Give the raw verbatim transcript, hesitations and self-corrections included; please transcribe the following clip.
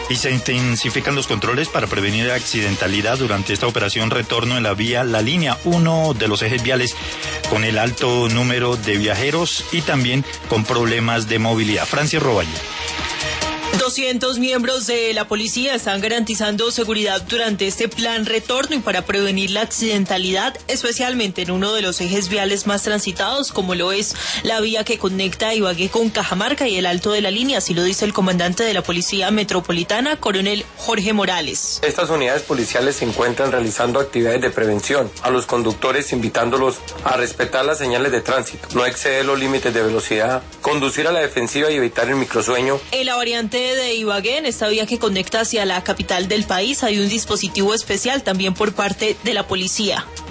Y se intensifican los controles para prevenir accidentalidad durante esta operación retorno en la vía La Línea, uno de los ejes viales con el alto número de viajeros y también con problemas de movilidad. Francis Roballe. doscientos miembros de la policía están garantizando seguridad durante este plan retorno y para prevenir la accidentalidad, especialmente en uno de los ejes viales más transitados, como lo es la vía que conecta Ibagué con Cajamarca y el Alto de la Línea, así lo dice el comandante de la Policía Metropolitana, coronel Jorge Morales. Estas unidades policiales se encuentran realizando actividades de prevención a los conductores, invitándolos a respetar las señales de tránsito, no exceder los límites de velocidad, conducir a la defensiva y evitar el microsueño. En la variante de Ibagué, en esta vía que conecta hacia la capital del país, hay un dispositivo especial también por parte de la policía.